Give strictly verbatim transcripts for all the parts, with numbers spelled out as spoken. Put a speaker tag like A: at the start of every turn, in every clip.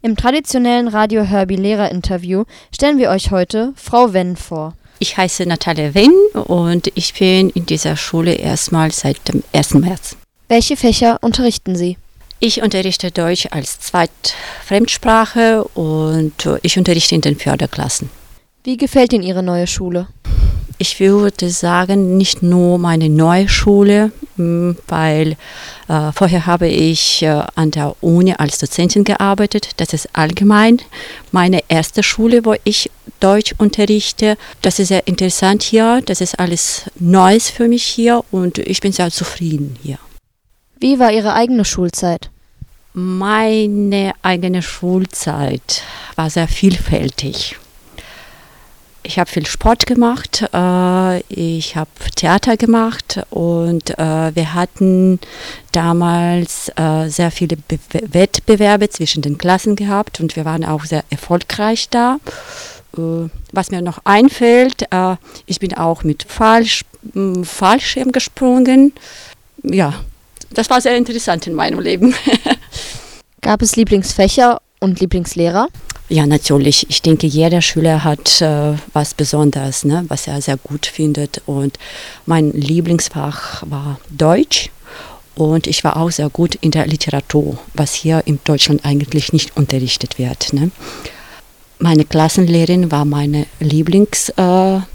A: Im traditionellen Radio Herbie Lehrerinterview stellen wir euch heute Frau Wenn vor.
B: Ich heiße Natalia Wenn und ich bin in dieser Schule erstmals seit dem ersten März.
A: Welche Fächer unterrichten Sie?
B: Ich unterrichte Deutsch als Zweitfremdsprache und ich unterrichte in den Förderklassen.
A: Wie gefällt Ihnen Ihre neue Schule?
B: Ich würde sagen, nicht nur meine neue Schule, weil äh, vorher habe ich äh, an der Uni als Dozentin gearbeitet. Das ist allgemein meine erste Schule, wo ich Deutsch unterrichte. Das ist sehr interessant hier, das ist alles Neues für mich hier und ich bin sehr zufrieden hier.
A: Wie war Ihre eigene Schulzeit?
B: Meine eigene Schulzeit war sehr vielfältig. Ich habe viel Sport gemacht, äh, ich habe Theater gemacht und äh, wir hatten damals äh, sehr viele Be- Wettbewerbe zwischen den Klassen gehabt und wir waren auch sehr erfolgreich da. Äh, was mir noch einfällt, äh, ich bin auch mit Fallsch- m- Fallschirm gesprungen. Ja, das war sehr interessant in meinem Leben.
A: Gab es Lieblingsfächer und Lieblingslehrer?
B: Ja, natürlich. Ich denke, jeder Schüler hat äh, was Besonderes, ne, was er sehr gut findet. Und mein Lieblingsfach war Deutsch. Und ich war auch sehr gut in der Literatur, was hier in Deutschland eigentlich nicht unterrichtet wird. Ne. Meine Klassenlehrerin war meine Lieblingslehrer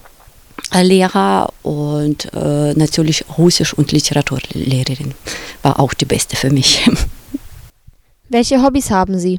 B: äh, und äh, natürlich Russisch- und Literaturlehrerin war auch die beste für mich.
A: Welche Hobbys haben Sie?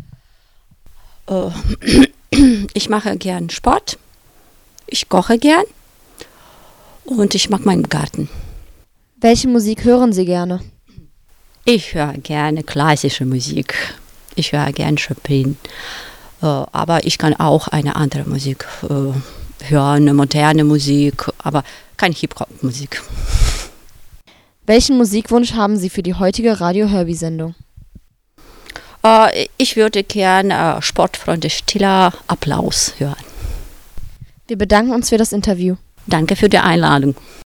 B: Ich mache gern Sport, ich koche gern und ich mag meinen Garten.
A: Welche Musik hören Sie gerne?
B: Ich höre gerne klassische Musik, ich höre gern Chopin, aber ich kann auch eine andere Musik hören, eine moderne Musik, aber keine Hip-Hop-Musik.
A: Welchen Musikwunsch haben Sie für die heutige Radio Herbie-Sendung?
B: Ich würde gerne Sportfreunde Stiller Applaus hören.
A: Wir bedanken uns für das Interview.
B: Danke für die Einladung.